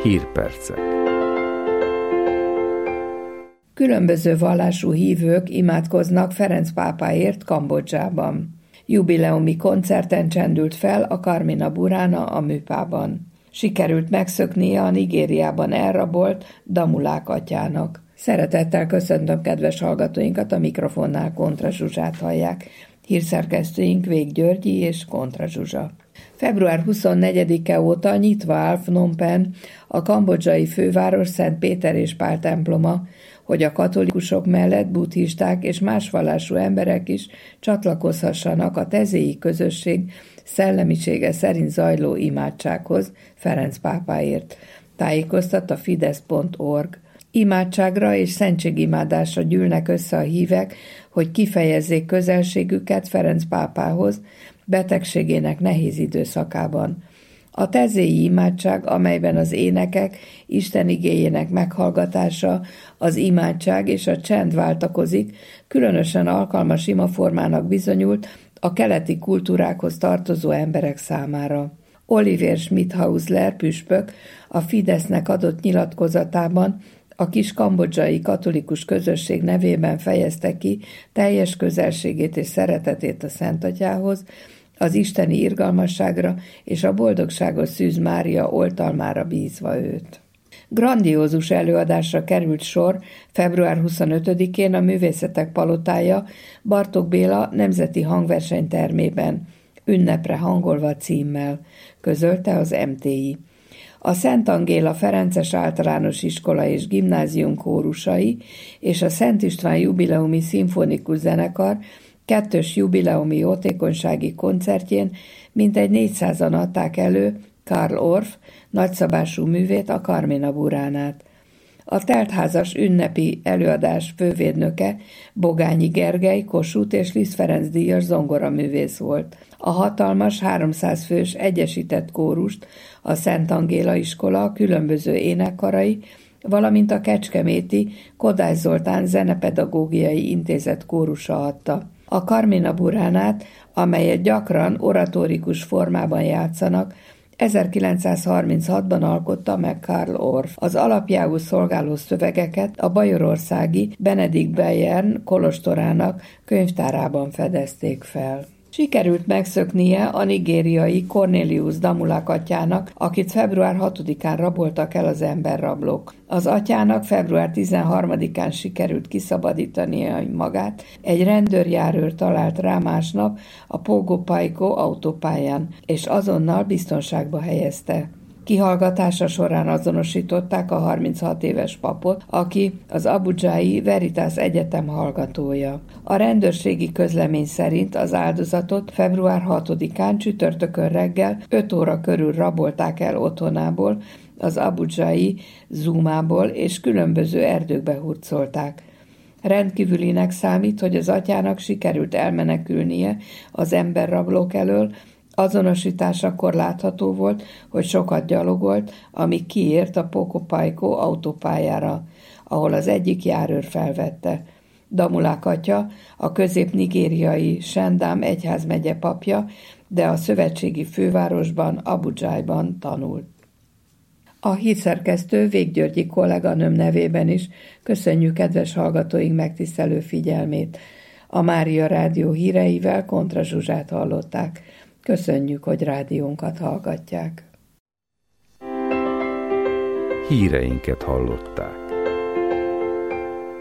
Hírpercek. Különböző vallású hívők imádkoznak Ferenc pápáért Kambodzsában. Jubileumi koncerten csendült fel a Carmina Burana a műpában. Sikerült megszöknie a Nigériában elrabolt Damulák atyának. Szeretettel köszöntöm kedves hallgatóinkat, a mikrofonnál Kontra Zsuzsát hallják. Hírszerkesztőink Vég Györgyi és Kontra Zsuzsa. Február 24-e óta nyitva áll Phnom Penh, a kambodzsai főváros Szent Péter és Pál temploma, hogy a katolikusok mellett buddhisták és más vallású emberek is csatlakozhassanak a tezéi közösség szellemisége szerint zajló imádsághoz Ferenc pápáért, tájékoztat a fidesz.org. Imádságra és szentségimádásra gyűlnek össze a hívek, hogy kifejezzék közelségüket Ferenc pápához betegségének nehéz időszakában. A tezéi imádság, amelyben az énekek, Isten igéjének meghallgatása, az imádság és a csend váltakozik, különösen alkalmas imaformának bizonyult a keleti kultúrákhoz tartozó emberek számára. Oliver Schmidhausler püspök a Fidesznek adott nyilatkozatában a kis kambodzsai katolikus közösség nevében fejezte ki teljes közelségét és szeretetét a Szent Atyához, az isteni irgalmasságra és a boldogságos Szűz Mária oltalmára bízva őt. Grandiózus előadásra került sor február 25-én a Művészetek Palotája Bartók Béla Nemzeti Hangversenytermében, Ünnepre hangolva címmel, közölte az MTI. A Szent Angéla Ferences Általános Iskola és Gimnázium kórusai és a Szent István Jubileumi Szimfonikus Zenekar 2-ös jubileumi jótékonysági koncertjén mintegy 400-an adták elő Karl Orff nagyszabású művét, a Carmina Buránát. A teltházas ünnepi előadás fővédnöke Bogányi Gergely, Kossuth és Liszt Ferenc díjas zongoraművész volt. A hatalmas 300 fős egyesített kórust a Szent Angéla iskola különböző énekkarai, valamint a kecskeméti Kodály Zoltán Zenepedagógiai Intézet kórusa adta. A Carmina Buránát, amelyet gyakran oratórikus formában játszanak, 1936-ban alkotta meg Karl Orff. Az alapjául szolgáló szövegeket a bajorországi Benedikt Bejern kolostorának könyvtárában fedezték fel. Sikerült megszöknie a nigériai Cornelius Damulák atyának, akit február 6-án raboltak el az emberrablók. Az atyának február 13-án sikerült kiszabadítania magát, egy rendőrjárőr talált rá másnap a Pogo Paiko autópályán, és azonnal biztonságba helyezte. Kihallgatása során azonosították a 36 éves papot, aki az abudzsai Veritas Egyetem hallgatója. A rendőrségi közlemény szerint az áldozatot február 6-án csütörtökön reggel 5 óra körül rabolták el otthonából, az abudzsai Zumából, és különböző erdőkbe hurcolták. Rendkívülinek számít, hogy az atyának sikerült elmenekülnie az emberrablók elől. Azonosításakor látható volt, hogy sokat gyalogolt, amíg kiért a Pogo Paiko autópályára, ahol az egyik járőr felvette. Damulák atya a közép-nigériai Sendám egyházmegye papja, de a szövetségi fővárosban, Abudzsájban tanult. A hírszerkesztő Vég Györgyi kolléganőm nevében is köszönjük kedves hallgatóink megtisztelő figyelmét. A Mária Rádió híreivel Kontra Zsuzsát hallották. Köszönjük, hogy rádiónkat hallgatják. Híreinket hallották.